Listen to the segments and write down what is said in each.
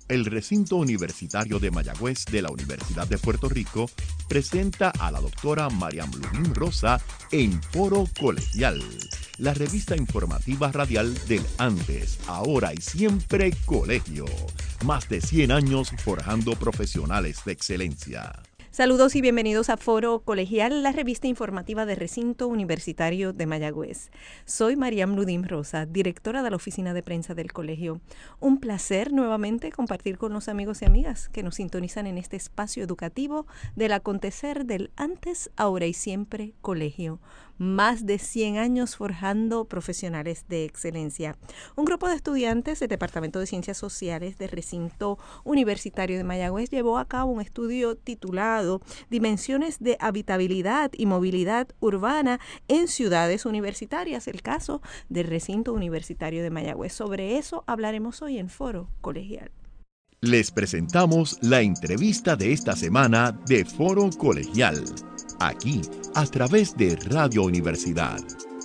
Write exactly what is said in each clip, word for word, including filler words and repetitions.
El recinto universitario de Mayagüez de la Universidad de Puerto Rico presenta a la doctora Mariam Ludín Rosa en Foro Colegial, la revista informativa radial del antes, ahora y siempre colegio. Más de cien años forjando profesionales de excelencia. Saludos y bienvenidos a Foro Colegial, la revista informativa del Recinto Universitario de Mayagüez. Soy Mariam Ludín Rosa, directora de la Oficina de Prensa del Colegio. Un placer nuevamente compartir con los amigos y amigas que nos sintonizan en este espacio educativo del acontecer del antes, ahora y siempre colegio. Más de cien años forjando profesionales de excelencia. Un grupo de estudiantes del Departamento de Ciencias Sociales del Recinto Universitario de Mayagüez llevó a cabo un estudio titulado Dimensiones de habitabilidad y movilidad urbana en ciudades universitarias, el caso del Recinto Universitario de Mayagüez. Sobre eso hablaremos hoy en Foro Colegial. Les presentamos la entrevista de esta semana de Foro Colegial, aquí a través de Radio Universidad.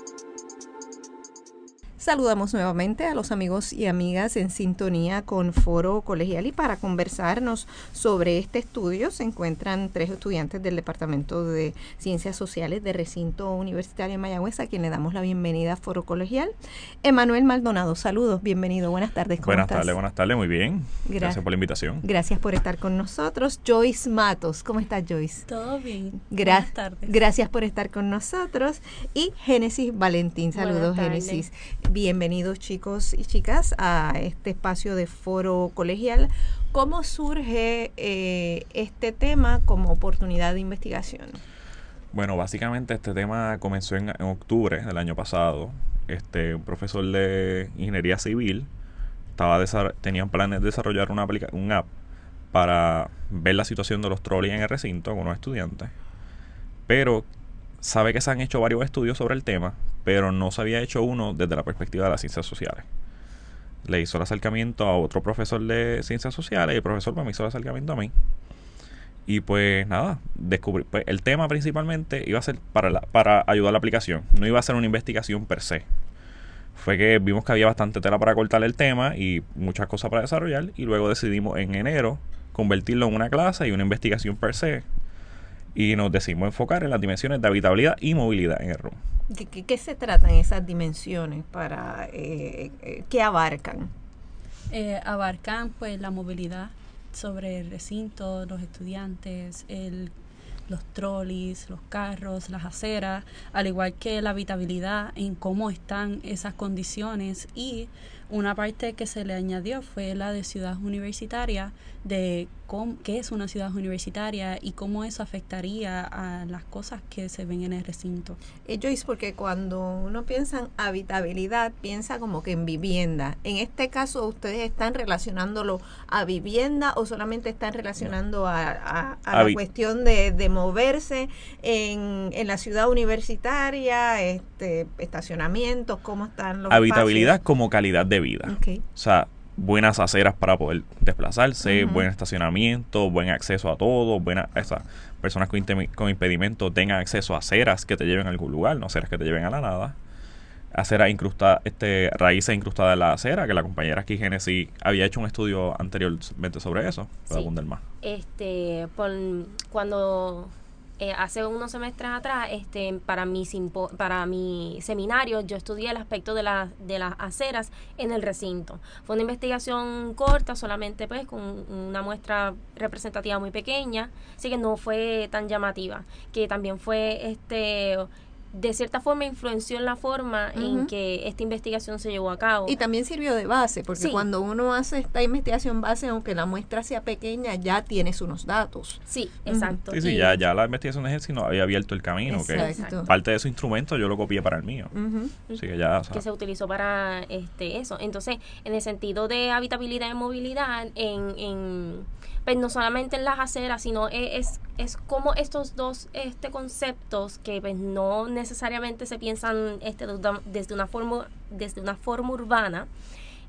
Saludamos nuevamente a los amigos y amigas en sintonía con Foro Colegial y para conversarnos sobre este estudio se encuentran tres estudiantes del Departamento de Ciencias Sociales del Recinto Universitario de Mayagüez, a quien le damos la bienvenida a Foro Colegial. Emanuel Maldonado, saludos, bienvenido, buenas tardes. ¿Cómo buenas estás? tardes, buenas tardes, muy bien. Gracias, Gracias por la invitación. Gracias por estar con nosotros. Joyce Matos, ¿cómo estás, Joyce? Todo bien. Gra- buenas tardes. Gracias por estar con nosotros. Y Génesis Valentín, saludos, Génesis. Bienvenidos chicos y chicas a este espacio de Foro Colegial. ¿Cómo surge eh, este tema como oportunidad de investigación? Bueno, básicamente este tema comenzó en, en octubre del año pasado. Este, un profesor de ingeniería civil estaba desar- tenían planes de desarrollar una aplica- un app para ver la situación de los trolleys en el recinto con los estudiantes. Pero sabe que se han hecho varios estudios sobre el tema, pero no se había hecho uno desde la perspectiva de las ciencias sociales. Le hizo el acercamiento a otro profesor de ciencias sociales y el profesor me hizo el acercamiento a mí. Y pues nada, descubrí, pues el tema principalmente iba a ser para, la, para ayudar a la aplicación, no iba a ser una investigación per se. Fue que vimos que había bastante tela para cortar el tema y muchas cosas para desarrollar, y luego decidimos en enero convertirlo en una clase y una investigación per se. Y nos decidimos enfocar en las dimensiones de habitabilidad y movilidad en el R U M. ¿Qué, qué, qué se tratan esas dimensiones? para eh, eh, ¿Qué abarcan? Eh, abarcan pues la movilidad sobre el recinto, los estudiantes, el, los trolleys, los carros, las aceras, al igual que la habitabilidad en cómo están esas condiciones. Y una parte que se le añadió fue la de ciudad universitaria, de cómo, qué es una ciudad universitaria y cómo eso afectaría a las cosas que se ven en el recinto. Eh, Joyce, porque cuando uno piensa en habitabilidad, piensa como que en vivienda. En este caso, ¿ustedes están relacionándolo a vivienda o solamente están relacionando a, a, a la cuestión de, de moverse en, en la ciudad universitaria, este, estacionamientos, cómo están los habitabilidad espacios? Como calidad de vida. Okay. O sea, buenas aceras para poder desplazarse, Uh-huh. buen estacionamiento, buen acceso a todo, buenas esas personas con, inte- con impedimento tengan acceso a aceras que te lleven a algún lugar, no aceras que te lleven a la nada. Aceras incrustadas, este, raíces incrustadas en la acera, que la compañera aquí Génesis había hecho un estudio anteriormente sobre eso, para sí. abundar más. Este, por, cuando eh, hace unos semestres atrás, este, para mi simpo, para mi seminario, yo estudié el aspecto de la, de las aceras en el recinto. Fue una investigación corta, solamente pues con una muestra representativa muy pequeña, así que no fue tan llamativa, que también fue este de cierta forma influenció en la forma uh-huh. en que esta investigación se llevó a cabo. Y también sirvió de base, porque sí. cuando uno hace esta investigación base, aunque la muestra sea pequeña, ya tienes unos datos. Sí, exacto. Sí, sí, y ya, ya la investigación de Génesis nos había abierto el camino, exacto. que parte de su instrumento yo lo copié para el mío. Uh-huh. Así que ya, o sea, que se utilizó para este eso. Entonces, en el sentido de habitabilidad y movilidad, en, en pues no solamente en las aceras, sino es, es como estos dos este conceptos que pues no necesariamente se piensan este desde una forma desde una forma urbana,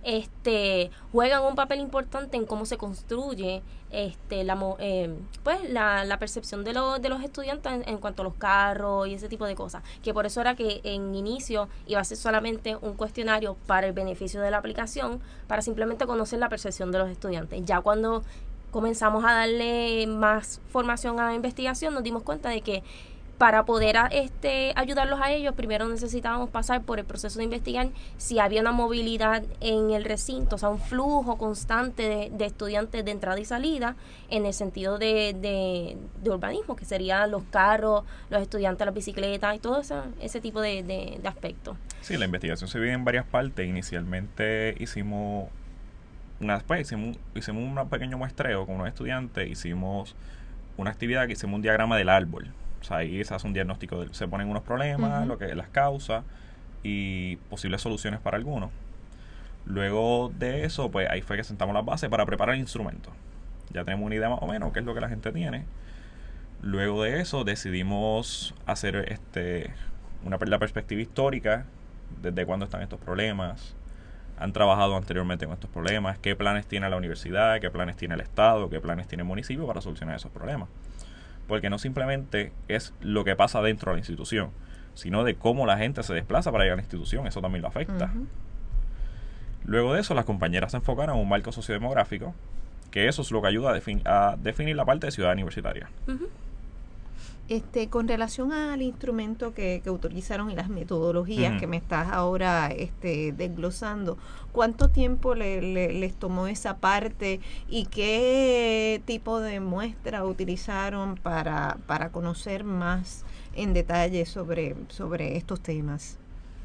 este juegan un papel importante en cómo se construye este la eh, pues la, la percepción de, lo, de los estudiantes en, en cuanto a los carros y ese tipo de cosas, que por eso era que en inicio iba a ser solamente un cuestionario para el beneficio de la aplicación, para simplemente conocer la percepción de los estudiantes. Ya cuando comenzamos a darle más formación a la investigación, nos dimos cuenta de que para poder a, este, ayudarlos a ellos, primero necesitábamos pasar por el proceso de investigar si había una movilidad en el recinto, o sea, un flujo constante de, de estudiantes de entrada y salida en el sentido de, de, de urbanismo, que serían los carros, los estudiantes, las bicicletas y todo ese, ese tipo de, de, de aspectos. Sí, la investigación se divide en varias partes. Inicialmente hicimos una, después hicimos, hicimos un pequeño muestreo con unos estudiantes, hicimos una actividad que hicimos un diagrama del árbol. O sea, ahí se hace un diagnóstico, de, se ponen unos problemas, uh-huh. lo que las causas y posibles soluciones para algunos. Luego de eso, pues ahí fue que sentamos las bases para preparar el instrumento. Ya tenemos una idea más o menos qué es lo que la gente tiene. Luego de eso decidimos hacer este una la perspectiva histórica, desde cuándo están estos problemas, han trabajado anteriormente con estos problemas, qué planes tiene la universidad, qué planes tiene el Estado, qué planes tiene el municipio para solucionar esos problemas. Porque no simplemente es lo que pasa dentro de la institución, sino de cómo la gente se desplaza para ir a la institución, eso también lo afecta. Uh-huh. Luego de eso, las compañeras se enfocaron en un marco sociodemográfico, que eso es lo que ayuda a, defin- a definir la parte de ciudad universitaria. Uh-huh. Este, con relación al instrumento que, que utilizaron y las metodologías uh-huh. que me estás ahora este, desglosando, ¿cuánto tiempo le, le, les tomó esa parte y qué tipo de muestra utilizaron para, para conocer más en detalle sobre, sobre estos temas?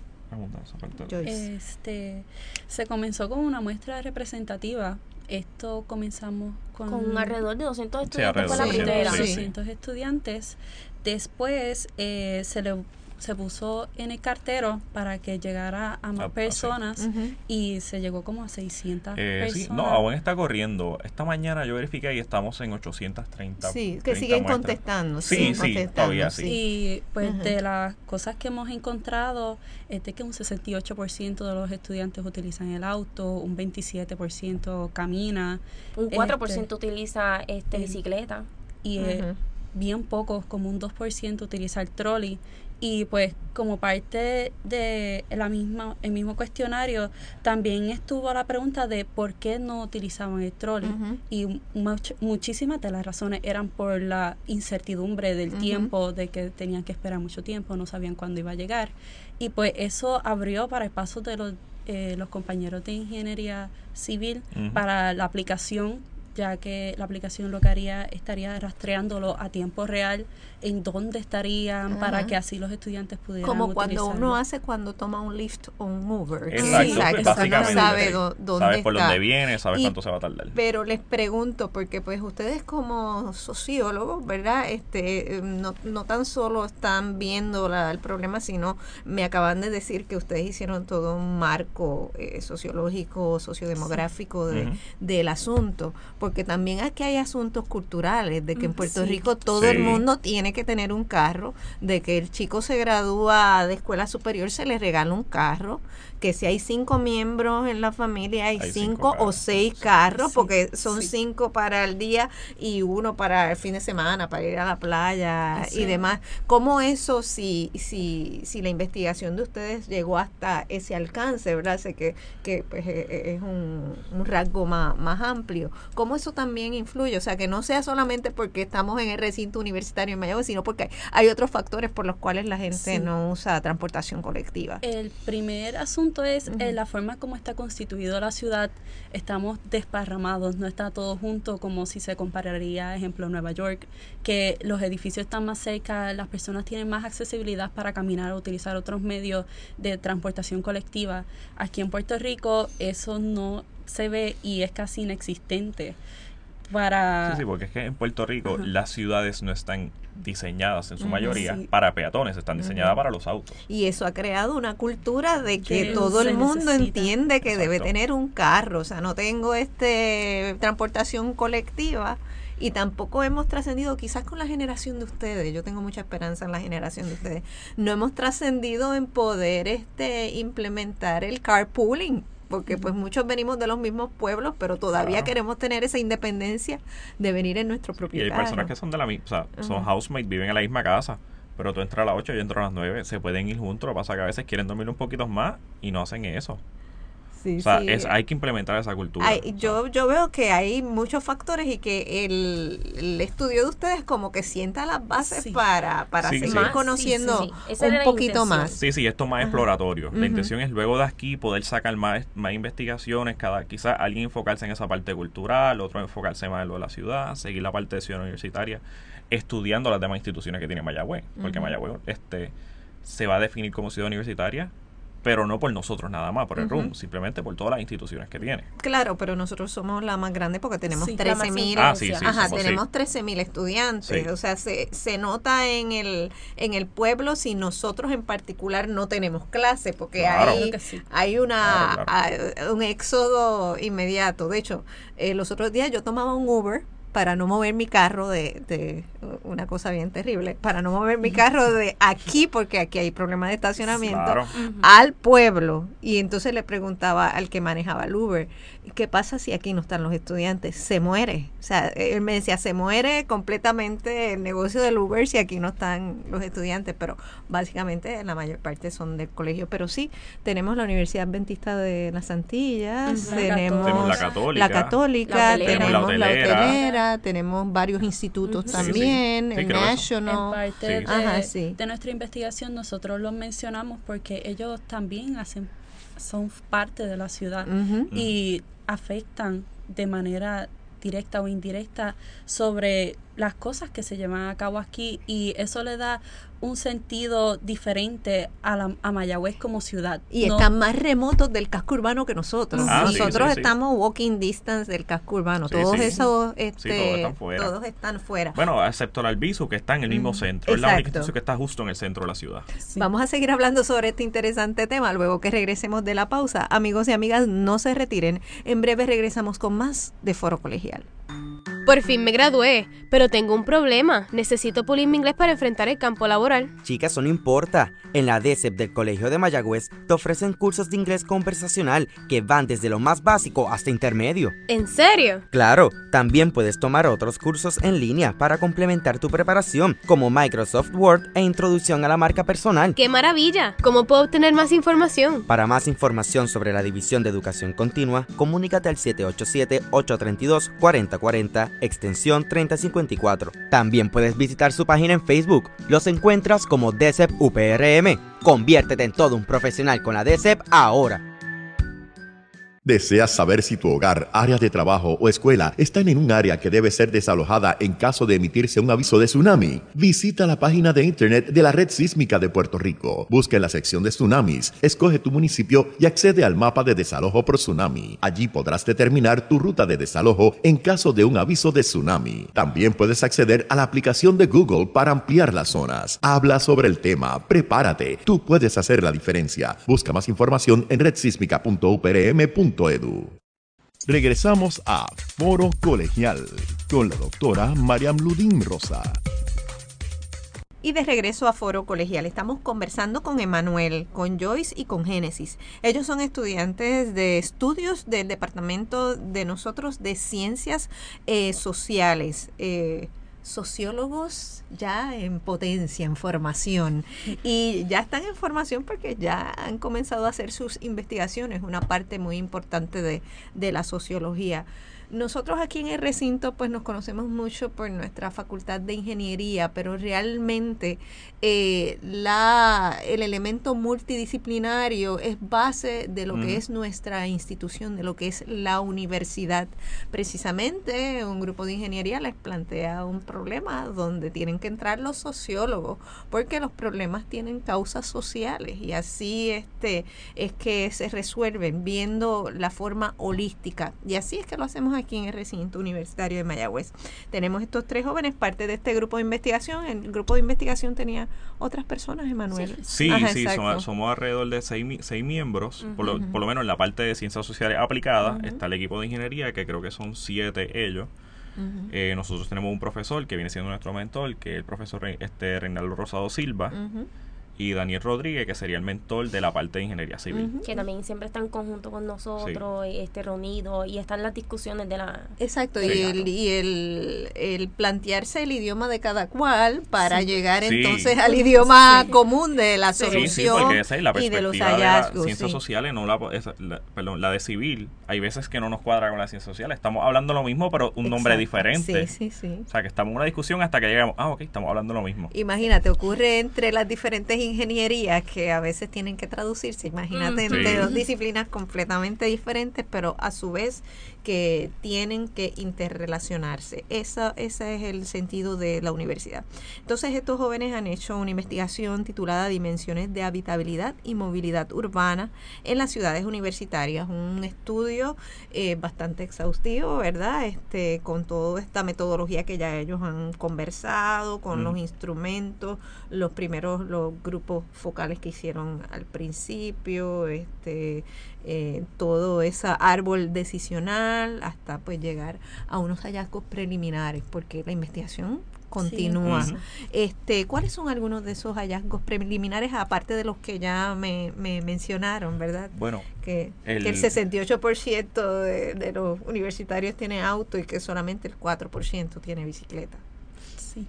Este, se comenzó con una muestra representativa. Esto comenzamos con, con alrededor de doscientos estudiantes. Sí, por la primera. Sí, doscientos estudiantes. Después eh, se le se puso en el cartero para que llegara a más ah, personas sí. uh-huh. y se llegó como a seiscientas eh, personas. Sí, no, aún está corriendo. Esta mañana yo verifiqué y estamos en ochocientos treinta. Sí, que siguen muestras. contestando. Sí, siguen sí, contestando, todavía sí. Y pues uh-huh. de las cosas que hemos encontrado es de que un sesenta y ocho por ciento de los estudiantes utilizan el auto, un veintisiete por ciento camina. Un cuatro por ciento este, utiliza este bicicleta. Y uh-huh. eh, bien pocos, como un dos por ciento utiliza el trolley. Y pues como parte de la misma el mismo cuestionario también estuvo la pregunta de por qué no utilizaban el trolley. Uh-huh. Y much, muchísimas de las razones eran por la incertidumbre del uh-huh. tiempo, de que tenían que esperar mucho tiempo, no sabían cuándo iba a llegar. Y pues eso abrió para el paso de los, eh, los compañeros de ingeniería civil uh-huh. para la aplicación, ya que la aplicación lo que haría estaría rastreándolo a tiempo real en dónde estarían, uh-huh. para que así los estudiantes pudieran como cuando utilizarlo. uno hace cuando toma un Lyft o un Uber. Exacto, sí, exacto. Básicamente, no sabe do, dónde sabes por está. dónde viene, sabes y, cuánto se va a tardar. Pero les pregunto, porque pues ustedes como sociólogos, ¿verdad? Este, no, no tan solo están viendo la, el problema, sino me acaban de decir que ustedes hicieron todo un marco eh, sociológico, sociodemográfico sí. de, uh-huh. del asunto, porque también aquí hay asuntos culturales, de que en Puerto sí. Rico todo sí. el mundo tiene que tener un carro, de que el chico se gradúa de escuela superior, se le regala un carro, que si hay cinco miembros en la familia hay, hay cinco, cinco o seis carros, sí, porque son sí. cinco para el día y uno para el fin de semana, para ir a la playa sí. y demás. ¿Cómo eso, si si si la investigación de ustedes llegó hasta ese alcance, verdad? Sé que, que pues, es un, un rasgo más, más amplio. ¿Cómo eso también influye? O sea, que no sea solamente porque estamos en el recinto universitario en Mayagüez, sino porque hay otros factores por los cuales la gente sí. no usa transportación colectiva. El primer asunto es uh-huh. eh, la forma como está constituido la ciudad. Estamos desparramados, no está todo junto, como si se compararía, ejemplo, Nueva York, que los edificios están más cerca, las personas tienen más accesibilidad para caminar o utilizar otros medios de transportación colectiva. Aquí en Puerto Rico eso no se ve y es casi inexistente. Para... Sí, sí, porque es que en Puerto Rico uh-huh. las ciudades no están diseñadas en su uh-huh, mayoría sí. para peatones, están diseñadas uh-huh. para los autos. Y eso ha creado una cultura de que sí, todo el mundo necesita. entiende que Exacto. debe tener un carro, o sea, no tengo este transportación colectiva. Y tampoco hemos trascendido, quizás con la generación de ustedes, yo tengo mucha esperanza en la generación de ustedes, no hemos trascendido en poder este implementar el carpooling. porque pues muchos venimos de los mismos pueblos, pero todavía Claro. queremos tener esa independencia de venir en nuestro propio Y hay carro. personas que son de la misma, o sea, son Ujú. housemates, viven en la misma casa, pero tú entras a las ocho, yo entro a las nueve, se pueden ir juntos, lo que pasa es que a veces quieren dormir un poquito más y no hacen eso. Sí, O sea, sí. es, hay que implementar esa cultura. Hay- o sea. yo, yo veo que hay muchos factores y que el, el estudio de ustedes como que sienta las bases Sí. para, para Sí, seguir sí. Más, conociendo sí, sí, sí. Esa era un la poquito intención. más. Sí, sí, esto es más Ajá. exploratorio. Ujú. La intención es luego de aquí poder sacar más, más investigaciones, cada quizás alguien enfocarse en esa parte cultural, otro enfocarse más en lo de la ciudad, seguir la parte de ciudad universitaria, estudiando las demás instituciones que tiene Mayagüez, porque Ujú. Mayagüez este, se va a definir como ciudad universitaria, pero no por nosotros nada más, por el Ujú. R U M, simplemente por todas las instituciones que tiene. Claro, pero nosotros somos la más grande porque tenemos Sí, la trece más mil. Ah, sí, sí, Ajá, somos, sí. tenemos trece mil estudiantes. Sí. O sea, se, se nota en el en el pueblo si nosotros en particular no tenemos clase, porque Claro. hay, Claro que sí. hay una Claro, a- un éxodo inmediato. De hecho, eh, los otros días yo tomaba un Uber para no mover mi carro de, de una cosa bien terrible, para no mover mi carro de aquí, porque aquí hay problemas de estacionamiento, Claro. Ujú. al pueblo. Y entonces le preguntaba al que manejaba el Uber, ¿qué pasa si aquí no están los estudiantes? Se muere. O sea, él me decía, se muere completamente el negocio del Uber si aquí no están los estudiantes, pero básicamente la mayor parte son del colegio. Pero sí, tenemos la Universidad Adventista de las Antillas, Ujú. tenemos Tenemos la la católica. católica, La hotelera. tenemos Tenemos la la hotelera. hotelera, tenemos varios institutos Ujú. Sí, también, sí. Sí, el creo eso. En National. parte Sí. de, Ajá, sí. de nuestra investigación nosotros lo mencionamos porque ellos también hacen son parte de la ciudad Ujú. y afectan de manera directa o indirecta sobre las cosas que se llevan a cabo aquí, y eso le da un sentido diferente a, la, a Mayagüez como ciudad. Y No- están más remotos del casco urbano que nosotros. Ah, sí, nosotros sí, sí. estamos walking distance del casco urbano. Sí, todos sí. esos, Sí, este, todos están fuera. todos están fuera. Bueno, excepto el Albizu, que está en el mismo Ujú. centro. Es la única Exacto. institución que está justo en el centro de la ciudad. Sí. Vamos a seguir hablando sobre este interesante tema luego que regresemos de la pausa. Amigos y amigas, no se retiren. En breve regresamos con más de Foro Colegial. Por fin me gradué, pero tengo un problema. Necesito pulir mi inglés para enfrentar el campo laboral. Chicas, eso no importa. En la D E S E P del Colegio de Mayagüez te ofrecen cursos de inglés conversacional que van desde lo más básico hasta intermedio. ¿En serio? Claro, también puedes tomar otros cursos en línea para complementar tu preparación, como Microsoft Word e Introducción a la Marca Personal. ¡Qué maravilla! ¿Cómo puedo obtener más información? Para más información sobre la División de Educación Continua, comunícate al siete ocho siete, ocho tres dos, cuatro cero cuatro cero, extensión treinta cincuenta y cuatro. También puedes visitar su página en Facebook. Los encuentras como D E S E P U P R M. Conviértete en todo un profesional con la D E S E P ahora. ¿Deseas saber si tu hogar, área de trabajo o escuela están en un área que debe ser desalojada en caso de emitirse un aviso de tsunami? Visita la página de internet de la Red Sísmica de Puerto Rico. Busca en la sección de tsunamis, escoge tu municipio y accede al mapa de desalojo por tsunami. Allí podrás determinar tu ruta de desalojo en caso de un aviso de tsunami. También puedes acceder a la aplicación de Google para ampliar las zonas. Habla sobre el tema, prepárate, tú puedes hacer la diferencia. Busca más información en red sísmica punto u p r m punto edu. Regresamos a Foro Colegial con la doctora Mariam Ludín Rosa. Y de regreso a Foro Colegial, estamos conversando con Emanuel, con Joyce y con Génesis. Ellos son estudiantes de estudios del departamento de nosotros de Ciencias eh, Sociales. Eh, sociólogos ya en potencia, en formación, y ya están en formación porque ya han comenzado a hacer sus investigaciones, una parte muy importante de, de la sociología. Nosotros aquí en el recinto pues nos conocemos mucho por nuestra facultad de ingeniería, pero realmente eh, la, el elemento multidisciplinario es base de lo mm. que es nuestra institución, de lo que es la universidad. Precisamente un grupo de ingeniería les plantea un problema donde tienen que entrar los sociólogos, porque los problemas tienen causas sociales y así este es que se resuelven viendo la forma holística, y así es que lo hacemos aquí en el recinto universitario de Mayagüez. Tenemos estos tres jóvenes, parte de este grupo de investigación. El grupo de investigación tenía otras personas, Emanuel. Sí, Ajá, sí, exacto. somos, somos alrededor de seis, seis miembros, Uh-huh. por, lo, por lo menos en la parte de ciencias sociales aplicadas. Uh-huh. Está el equipo de ingeniería, que creo que son siete ellos. Uh-huh. Eh, nosotros tenemos un profesor que viene siendo nuestro mentor, que es el profesor este, Reinaldo Rosado Silva. Uh-huh. y Daniel Rodríguez, que sería el mentor de la parte de ingeniería civil. Uh-huh. Que también siempre está en conjunto con nosotros, sí. este reunido, y están las discusiones de la... Exacto, sí. y, el, y el, el plantearse el idioma de cada cual para sí. llegar sí. entonces al idioma sí. común de la solución sí, sí, porque esa es la y de los hallazgos. De la ciencias sí. sociales, no la, esa, la, perdón, la de civil, hay veces que no nos cuadra con las ciencias sociales. Estamos hablando lo mismo, pero un nombre Exacto. diferente. Sí, sí, sí. O sea, que estamos en una discusión hasta que llegamos, ah, ok, estamos hablando lo mismo. Imagínate, ocurre entre las diferentes ingenierías que a veces tienen que traducirse. Imagínate mm, entre sí. dos disciplinas completamente diferentes, pero a su vez que tienen que interrelacionarse. Esa, ese es el sentido de la universidad. Entonces, estos jóvenes han hecho una investigación titulada Dimensiones de Habitabilidad y Movilidad Urbana en las ciudades universitarias. Un estudio eh, bastante exhaustivo, ¿verdad? Este, con toda esta metodología que ya ellos han conversado, con mm. los instrumentos, los primeros, los grupos focales que hicieron al principio, este... Eh, todo ese árbol decisional hasta pues llegar a unos hallazgos preliminares, porque la investigación continúa. Sí. Uh-huh. Este, ¿cuáles son algunos de esos hallazgos preliminares aparte de los que ya me, me mencionaron, verdad? Bueno, que el, que el sesenta y ocho por ciento de, de los universitarios tiene auto y que solamente el cuatro por ciento tiene bicicleta. Sí.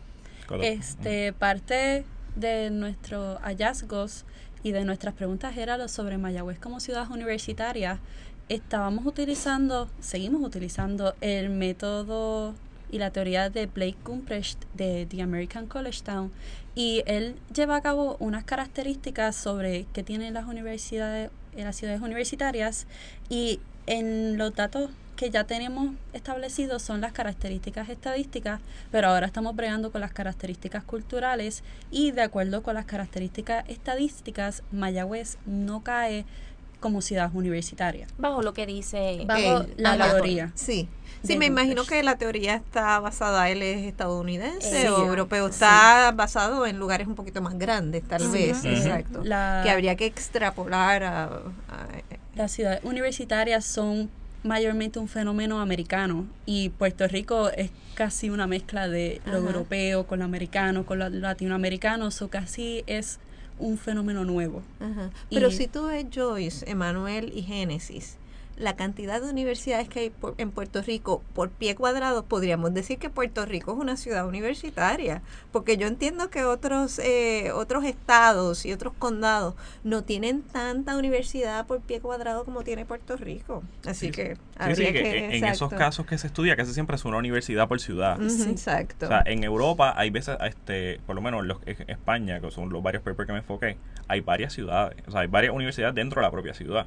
Este, parte de nuestros hallazgos y de nuestras preguntas era lo sobre Mayagüez como ciudad universitaria. Estábamos utilizando, seguimos utilizando el método y la teoría de Blake Gumprecht de The American College Town, y él lleva a cabo unas características sobre qué tienen las universidades, las ciudades universitarias, y en los datos que ya tenemos establecidos son las características estadísticas, pero ahora estamos bregando con las características culturales, y de acuerdo con las características estadísticas, Mayagüez no cae como ciudad universitaria. Bajo lo que dice bajo el, la, la teoría. Sí. Sí, me imagino que la teoría está basada, él es estadounidense sí, o europeo, está sí. basado en lugares un poquito más grandes, tal uh-huh. vez, uh-huh. exacto, la, que habría que extrapolar a, a... Las ciudades universitarias son mayormente un fenómeno americano, y Puerto Rico es casi una mezcla de lo Ajá. europeo con lo americano, con lo latinoamericano, o casi es un fenómeno nuevo. Ajá. Pero y, si tú ves Joyce, Emanuel y Génesis, la cantidad de universidades que hay por, en Puerto Rico por pie cuadrado, podríamos decir que Puerto Rico es una ciudad universitaria, porque yo entiendo que otros eh, otros estados y otros condados no tienen tanta universidad por pie cuadrado como tiene Puerto Rico, así sí, que, sí, sí, que, que en esos casos que se estudia casi siempre es una universidad por ciudad. Uh-huh, sí. Exacto. O sea, en Europa hay veces, este, por lo menos en, los, en España, que son los varios papers que me enfoqué, hay varias ciudades, o sea, hay varias universidades dentro de la propia ciudad.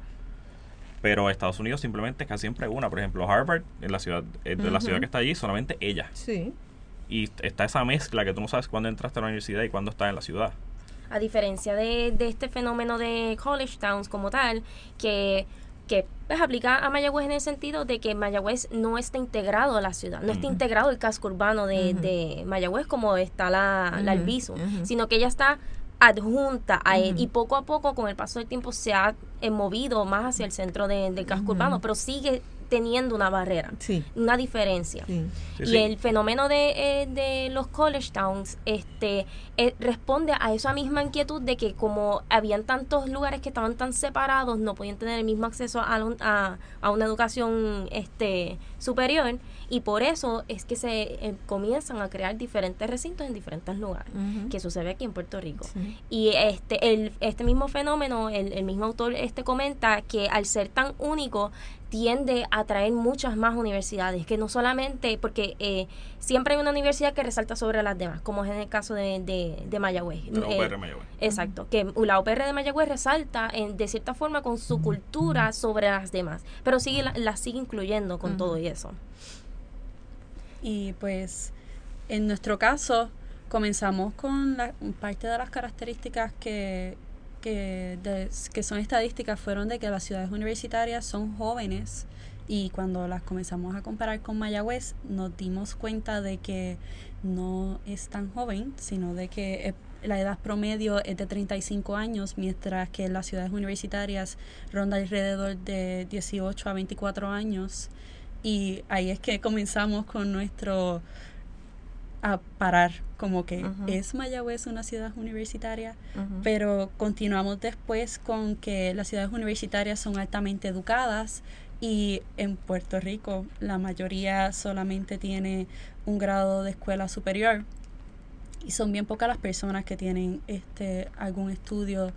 Pero Estados Unidos simplemente casi siempre una. Por ejemplo, Harvard, en la ciudad de uh-huh. la ciudad que está allí, solamente ella. Sí. Y está esa mezcla que tú no sabes cuándo entraste a la universidad y cuándo estás en la ciudad. A diferencia de, de este fenómeno de college towns como tal, que, que pues, aplica a Mayagüez en el sentido de que Mayagüez no está integrado a la ciudad, no uh-huh. está integrado el casco urbano de, uh-huh. de Mayagüez como está la, uh-huh. la Albizu, uh-huh. sino que ella está adjunta a él, uh-huh. y poco a poco con el paso del tiempo se ha eh, movido más hacia el centro de, del casco uh-huh. urbano, pero sigue teniendo una barrera, sí. una diferencia. Sí. Sí, y sí. el fenómeno de, eh, de los college towns este eh, responde a esa misma inquietud de que como habían tantos lugares que estaban tan separados, no podían tener el mismo acceso a, a, a una educación este superior, y por eso es que se eh, comienzan a crear diferentes recintos en diferentes lugares, uh-huh. que sucede aquí en Puerto Rico. Sí. Y este el este mismo fenómeno, el, el mismo autor este comenta que al ser tan único, tiende a atraer muchas más universidades, que no solamente, porque eh, siempre hay una universidad que resalta sobre las demás, como es en el caso de, de, de Mayagüez. De la eh, U P R de Mayagüez. Exacto, que la U P R de Mayagüez resalta en, de cierta forma con su cultura sobre las demás, pero sigue la, la sigue incluyendo con uh-huh. todo y eso. Y pues, en nuestro caso, comenzamos con la, parte de las características que Que, de, que son estadísticas fueron de que las ciudades universitarias son jóvenes, y cuando las comenzamos a comparar con Mayagüez nos dimos cuenta de que no es tan joven, sino de que la edad promedio es de treinta y cinco años, mientras que las ciudades universitarias ronda alrededor de dieciocho a veinticuatro años, y ahí es que comenzamos con nuestro a parar como que uh-huh. ¿es Mayagüez una ciudad universitaria? Uh-huh. Pero continuamos después con que las ciudades universitarias son altamente educadas y en Puerto Rico la mayoría solamente tiene un grado de escuela superior y son bien pocas las personas que tienen este algún estudio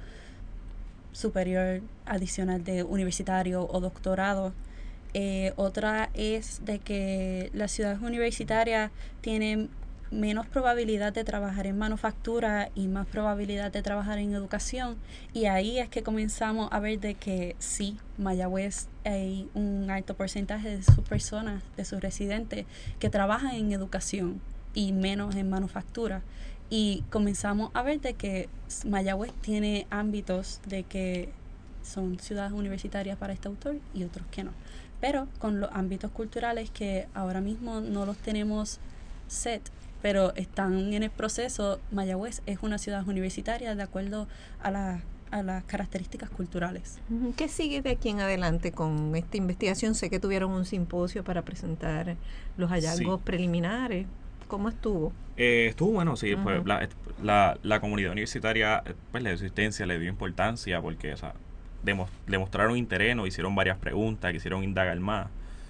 superior adicional de universitario o doctorado. Eh, otra es de que las ciudades universitarias tienen menos probabilidad de trabajar en manufactura y más probabilidad de trabajar en educación, y ahí es que comenzamos a ver de que sí, Mayagüez hay un alto porcentaje de sus personas, de sus residentes que trabajan en educación y menos en manufactura, y comenzamos a ver de que Mayagüez tiene ámbitos de que son ciudades universitarias para este autor y otros que no, pero con los ámbitos culturales que ahora mismo no los tenemos set, pero están en el proceso. Mayagüez es una ciudad universitaria de acuerdo a, la, a las características culturales. ¿Qué sigue de aquí en adelante con esta investigación? Sé que tuvieron un simposio para presentar los hallazgos sí. preliminares. ¿Cómo estuvo? Eh, estuvo bueno, sí. Uh-huh. Pues la, la, la comunidad universitaria, pues la existencia le dio importancia porque, o sea, demos, demostraron interés, nos hicieron varias preguntas, quisieron indagar más.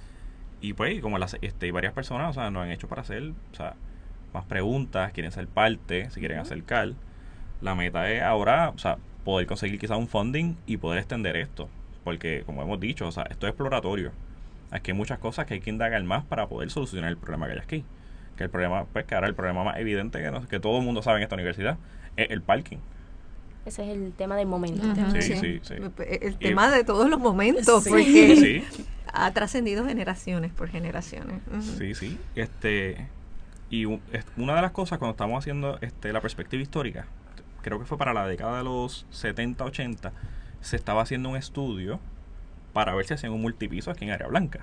Y pues, como las este, varias personas, o sea, nos han hecho para hacer, o sea, más preguntas, quieren ser parte, se quieren uh-huh. acercar. La meta es ahora, o sea, poder conseguir quizás un funding y poder extender esto. Porque, como hemos dicho, o sea, esto es exploratorio. Aquí hay muchas cosas que hay que indagar más para poder solucionar el problema que hay aquí. Que el problema, pues, que ahora el problema más evidente que, no, que todo el mundo sabe en esta universidad es el parking. Ese es el tema del momento. Uh-huh. Sí, sí, sí, sí. El tema y, de todos los momentos, sí. porque sí. ha trascendido generaciones por generaciones. Uh-huh. Sí, sí. Este... Y un, es, una de las cosas cuando estamos haciendo este, la perspectiva histórica, creo que fue para la década de los setenta, ochenta, se estaba haciendo un estudio para ver si hacían un multipiso aquí en Área Blanca.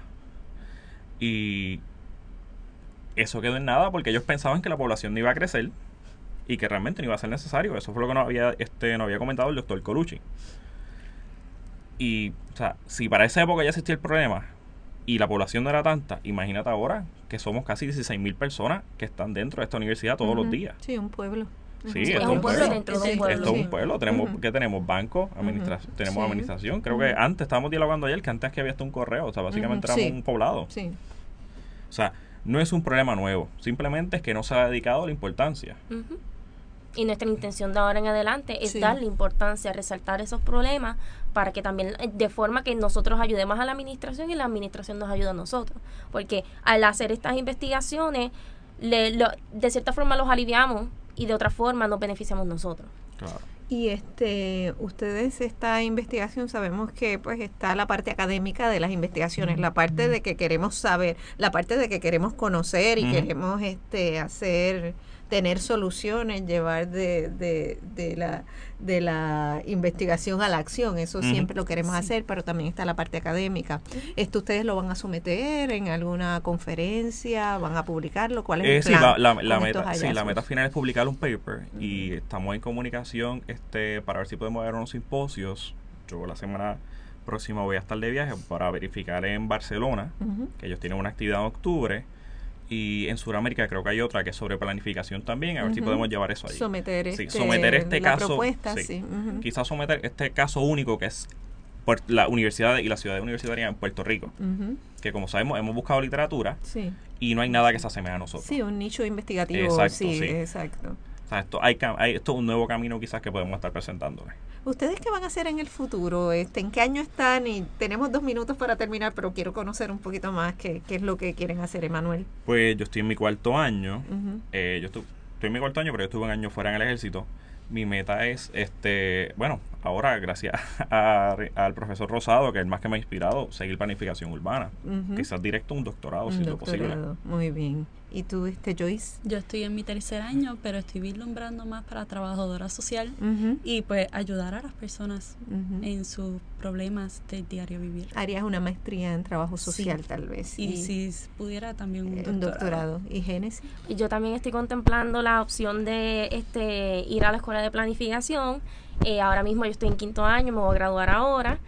Y eso quedó en nada porque ellos pensaban que la población no iba a crecer y que realmente no iba a ser necesario. Eso fue lo que nos había, este, nos había comentado el doctor Colucci. Y, o sea, si para esa época ya existía el problema y la población no era tanta, imagínate ahora que somos casi dieciséis mil personas que están dentro de esta universidad todos uh-huh. los días. Sí, un pueblo. Sí, es, es un un pueblo, pueblo dentro de un pueblo. Esto es sí. un pueblo. Tenemos, Uh-huh. ¿qué tenemos? Banco, administración, uh-huh. tenemos sí. administración. Creo uh-huh. que antes, estábamos dialogando ayer, que antes que había hasta un correo, o sea, básicamente uh-huh. éramos sí. un poblado. Sí. O sea, no es un problema nuevo, simplemente es que no se ha dedicado la importancia. Uh-huh. Y nuestra intención de ahora en adelante es sí. darle importancia, resaltar esos problemas para que también, de forma que nosotros ayudemos a la administración y la administración nos ayude a nosotros. Porque al hacer estas investigaciones, le, lo, de cierta forma los aliviamos y de otra forma nos beneficiamos nosotros. Claro. Y este, ustedes, esta investigación, sabemos que pues está la parte académica de las investigaciones, la parte de que queremos saber, la parte de que queremos conocer y uh-huh. queremos este hacer, tener soluciones, llevar de, de, de la de la investigación a la acción, eso uh-huh. siempre lo queremos sí. hacer, pero también está la parte académica. ¿Esto ustedes lo van a someter en alguna conferencia? ¿Van a publicarlo? ¿Cuál es eh, el sí, plan? La, la, la meta, sí, la meta final es publicar un paper uh-huh. y estamos en comunicación este para ver si podemos ver unos simposios. Yo la semana próxima voy a estar de viaje para verificar en Barcelona, uh-huh. que ellos tienen una actividad en octubre. Y en Sudamérica creo que hay otra que es sobre planificación también, a ver uh-huh. si podemos llevar eso ahí. Someter sí, este, someter este la caso, propuesta, sí, sí. Uh-huh. quizás someter este caso único que es por la universidad y la ciudad universitaria en Puerto Rico, uh-huh. que como sabemos hemos buscado literatura sí. y no hay nada que se asemeje a nosotros. Sí, un nicho investigativo. Exacto, sí, sí. exacto. O sea, esto, hay, hay, esto es un nuevo camino quizás que podemos estar presentándole. ¿Ustedes qué van a hacer en el futuro? Este, ¿En qué año están? Y tenemos dos minutos para terminar, pero quiero conocer un poquito más qué, qué es lo que quieren hacer, Emanuel. Pues yo estoy en mi cuarto año. Uh-huh. eh, yo estoy, estoy en mi cuarto año, pero yo estuve un año fuera en el ejército. Mi meta es, este bueno, ahora gracias a, al profesor Rosado, que es el más que me ha inspirado, seguir planificación urbana. Uh-huh. Quizás directo un doctorado, un si doctorado. es posible. Muy bien. ¿Y tú, este Joyce? Yo estoy en mi tercer año, pero estoy vislumbrando más para trabajadora social uh-huh. y pues ayudar a las personas uh-huh. en sus problemas del diario vivir. Harías una maestría en trabajo social, sí. tal vez. Y, y si pudiera también un doctorado. Un doctorado. ¿Y Génesis? Y yo también estoy contemplando la opción de este ir a la escuela de planificación. Eh, ahora mismo yo estoy en quinto año, me voy a graduar ahora.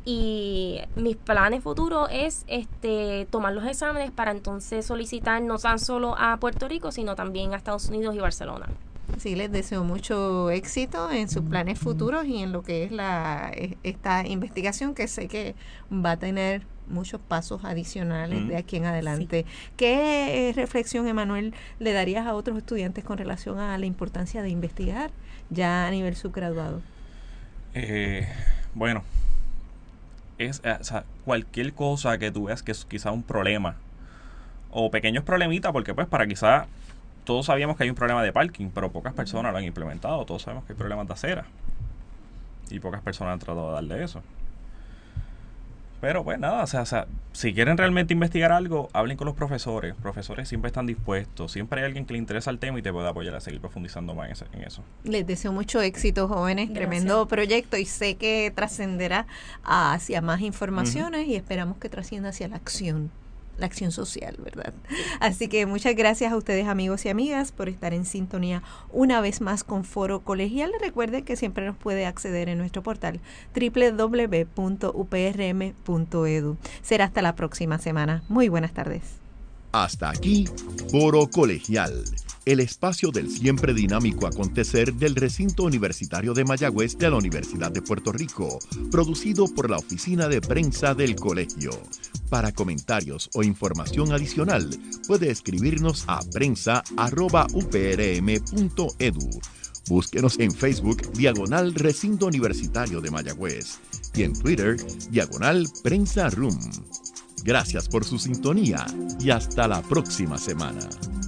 y mis planes futuros es este tomar los exámenes para entonces solicitar no tan solo a Puerto Rico, sino también a Estados Unidos y Barcelona. Sí, les deseo mucho éxito en sus planes futuros y en lo que es la esta investigación, que sé que va a tener muchos pasos adicionales mm. de aquí en adelante. Sí. ¿Qué reflexión, Emanuel, le darías a otros estudiantes con relación a la importancia de investigar ya a nivel subgraduado? Eh, bueno, es o sea, cualquier cosa que tú veas que es quizá un problema o pequeños problemitas, porque pues para quizá todos sabíamos que hay un problema de parking, pero pocas personas lo han implementado. Todos sabemos que hay problemas de acera y pocas personas han tratado de darle eso. Pero pues nada, o sea, o sea, si quieren realmente investigar algo, hablen con los profesores. Los profesores siempre están dispuestos. Siempre hay alguien que le interesa el tema y te puede apoyar a seguir profundizando más en, ese, en eso. Les deseo mucho éxito, jóvenes. Gracias. Tremendo proyecto, y sé que trascenderá hacia más informaciones uh-huh. y esperamos que trascienda hacia la acción. La acción social, ¿verdad? Así que muchas gracias a ustedes, amigos y amigas, por estar en sintonía una vez más con Foro Colegial. Recuerden que siempre nos puede acceder en nuestro portal doble u doble u doble u punto u p r m punto e d u. Será hasta la próxima semana. Muy buenas tardes. Hasta aquí, Foro Colegial, el espacio del siempre dinámico acontecer del recinto universitario de Mayagüez de la Universidad de Puerto Rico, producido por la Oficina de Prensa del Colegio. Para comentarios o información adicional, puede escribirnos a prensa arroba u p r m punto e d u. Búsquenos en Facebook, diagonal Recinto Universitario de Mayagüez, y en Twitter, diagonal Prensa Room. Gracias por su sintonía y hasta la próxima semana.